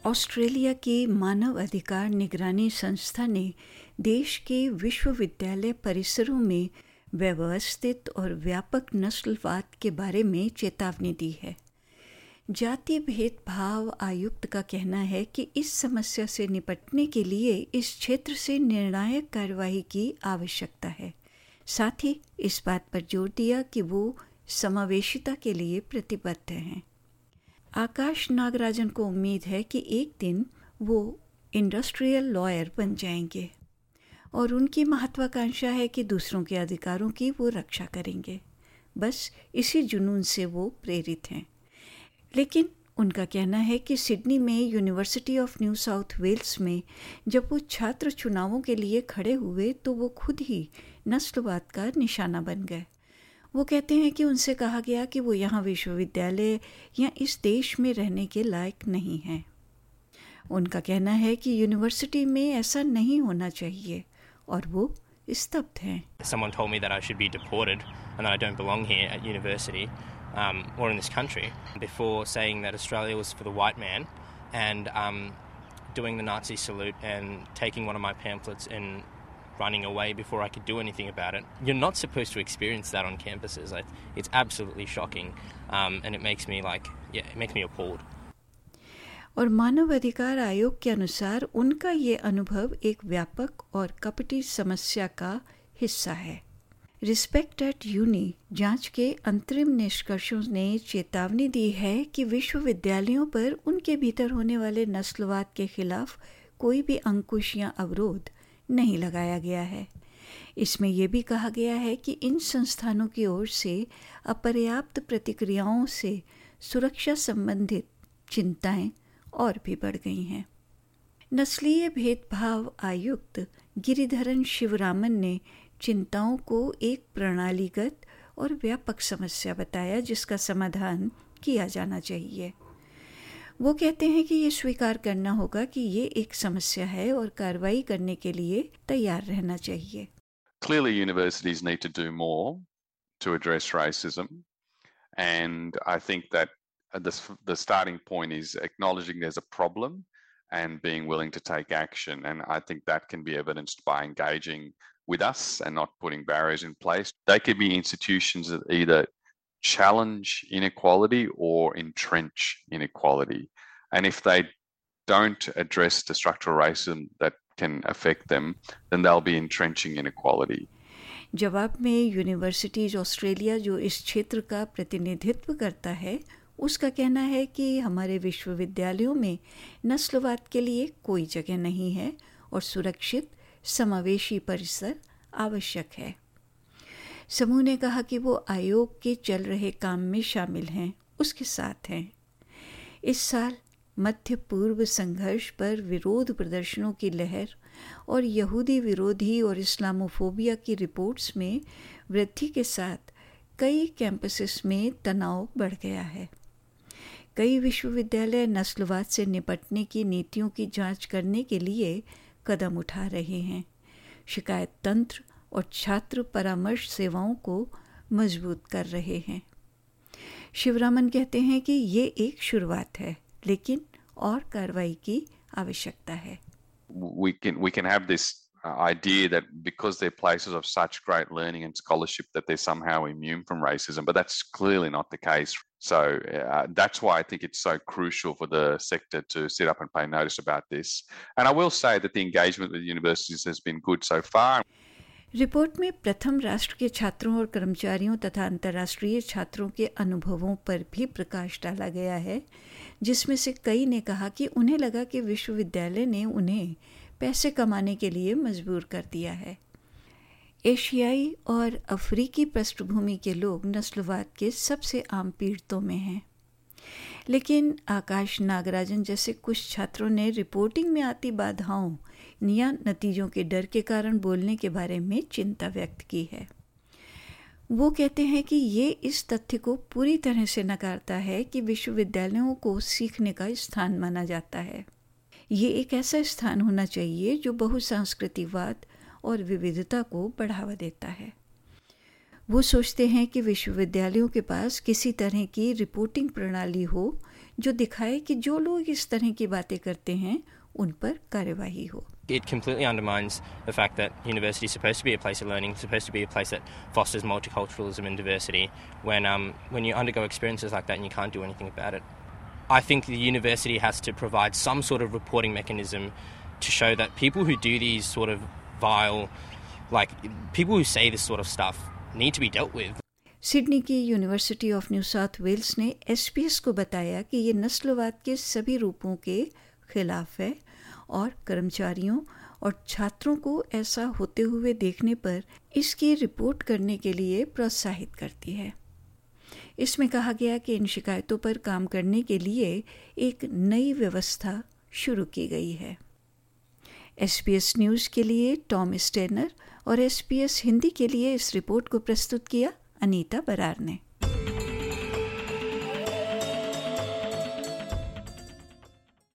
Australia की मानव अधिकार निगरानी संस्था ने देश के विश्वविद्यालय परिसरों में व्यवस्थित और व्यापक नस्लवाद के बारे में चेतावनी दी है। जाति भेदभाव आयुक्त का कहना है कि इस समस्या से निपटने के लिए इस क्षेत्र से निर्णायक कार्यवाही की आवश्यकता है। साथ ही इस बात पर जोर दिया कि वो समावेशिता के लिए प्रतिबद्ध हैं। आकाश नागराजन को उम्मीद है कि एक दिन वो इंडस्ट्रियल लॉयर बन जाएंगे और उनकी महत्वाकांक्षा है कि दूसरों के अधिकारों की वो रक्षा करेंगे। बस इसी जुनून से वो प्रेरित हैं। लेकिन उनका कहना है कि सिडनी में University of New South Wales में जब वो छात्र चुनावों के लिए खड़े हुए तो वो खुद ही नस्लवाद का निशाना बन गए। वो कहते हैं कि उनसे कहा गया कि वो यहाँ विश्वविद्यालय या इस देश में रहने के लायक नहीं हैं। उनका कहना है कि यूनिवर्सिटी में ऐसा नहीं होना चाहिए और वो स्तब्ध हैं। Someone told me that I should be deported and that I don't belong here at university or in this country before saying that Australia was for the white man and doing the Nazi salute and taking one of my pamphlets and running away before I could do anything about it. You're not supposed to experience that on campuses. It's absolutely shocking and it makes me appalled. और मानव अधिकार आयोग के अनुसार उनका ये अनुभव एक व्यापक और कपटी समस्या का हिस्सा है। रिस्पेक्ट एट यूनी जांच के अंतरिम निष्कर्षों ने चेतावनी दी है कि विश्वविद्यालयों पर उनके भीतर होने वाले नस्लवाद के खिलाफ कोई भी अंकुश या अवरोध नहीं लगाया गया है। इसमें यह भी कहा गया है कि इन संस्थानों की ओर से अपर्याप्त प्रतिक्रियाओं से सुरक्षा संबंधित चिंताएं और भी बढ़ गई हैं। नस्लीय भेदभाव आयुक्त गिरिधरन शिवरामन ने चिंताओं को एक प्रणालीगत और व्यापक समस्या बताया जिसका समाधान किया जाना चाहिए। वो कहते हैं कि ये स्वीकार करना होगा कि ये एक समस्या है और कार्रवाई करने के लिए तैयार रहना चाहिए। Clearly, universities need to do more to address racism, and I think that the starting point is acknowledging there's a problem and being willing to take action. And I think that can be evidenced by engaging with us and not putting barriers in place. They could be institutions that either challenge inequality or entrench inequality. And if they don't address the structural racism that can affect them, then they'll be entrenching inequality. जवाब में universities Australia जो इस क्षेत्र का प्रतिनिधित्व करता है उसका कहना है कि हमारे विश्वविद्यालयों में नस्लवाद के लिए कोई जगह नहीं है और सुरक्षित समावेशी परिसर आवश्यक है। समूह ने कहा कि वो आयोग के चल रहे काम में शामिल हैं, उसके साथ हैं। इस साल मध्य पूर्व संघर्ष पर विरोध प्रदर्शनों की लहर और यहूदी विरोधी और इस्लामोफोबिया की रिपोर्ट्स में वृद्धि के साथ कई कैंपसेस में तनाव बढ़ गया है। कई विश्वविद्यालय नस्लवाद से निपटने की नीतियों की जांच करने के लिए कदम उठा रहे हैं, शिकायत तंत्र और छात्र परामर्श सेवाओं को मजबूत कर रहे हैं। शिवरामन कहते हैं कि ये एक शुरुआत है, लेकिन और कार्रवाई की आवश्यकता है। We can have this idea that because they're places of such great learning and scholarship that they're somehow immune from racism, but that's clearly not the case. So that's why I think it's so crucial for the sector to sit up and pay notice about this. And I will say that the engagement with universities has been good so far. Report में प्रथम राष्ट्र के छात्रों और कर्मचारियों तथा अंतर्राष्ट्रीय छात्रों के अनुभवों पर भी प्रकाश डाला गया है, जिसमें से कई ने कहा कि उन्हें लगा कि विश्वविद्यालय ने उन्हें पैसे कमाने के लिए मजबूर कर दिया है। एशियाई और अफ्रीकी पृष्ठभूमि के लोग नस्लवाद के सबसे आम पीड़ितों में हैं, लेकिन आकाश नागराजन जैसे कुछ छात्रों ने रिपोर्टिंग में आती बाधाओं या नतीजों के डर के कारण बोलने के बारे में चिंता व्यक्त की है। वो कहते हैं कि ये इस तथ्य को पूरी तरह से नकारता है कि विश्वविद्यालयों को सीखने का स्थान माना जाता है। ये एक ऐसा स्थान होना चाहिए जो बहुसांस्कृतिकवाद और विविधता को बढ़ावा देता है। वो सोचते हैं कि विश्वविद्यालयों के पास किसी तरह की रिपोर्टिंग प्रणाली हो जो दिखाए कि जो लोग इस तरह की बातें करते हैं उन पर कार्यवाही हो. It completely undermines the fact that university is supposed to be a place of learning, supposed to be a place that fosters multiculturalism and diversity. When you undergo experiences like that and you can't do anything about it, I think the university has to provide some sort of reporting mechanism to show that people who do these sort of vile, like people who say this sort of stuff, need to be dealt with. Sydney की University of New South Wales ने SBS को बताया कि ये नस्लवाद के सभी रूपों के खिलाफ है और कर्मचारियों और छात्रों को ऐसा होते हुए देखने पर इसकी रिपोर्ट करने के लिए प्रोत्साहित करती है. इसमें कहा गया कि इन शिकायतों पर काम करने के लिए एक नई व्यवस्था शुरू की गई है. SBS न्यूज़ के लिए टॉम स्टेनर और SBS हिंदी के लिए इस रिपोर्ट को प्रस्तुत किया अनीता बरार ने.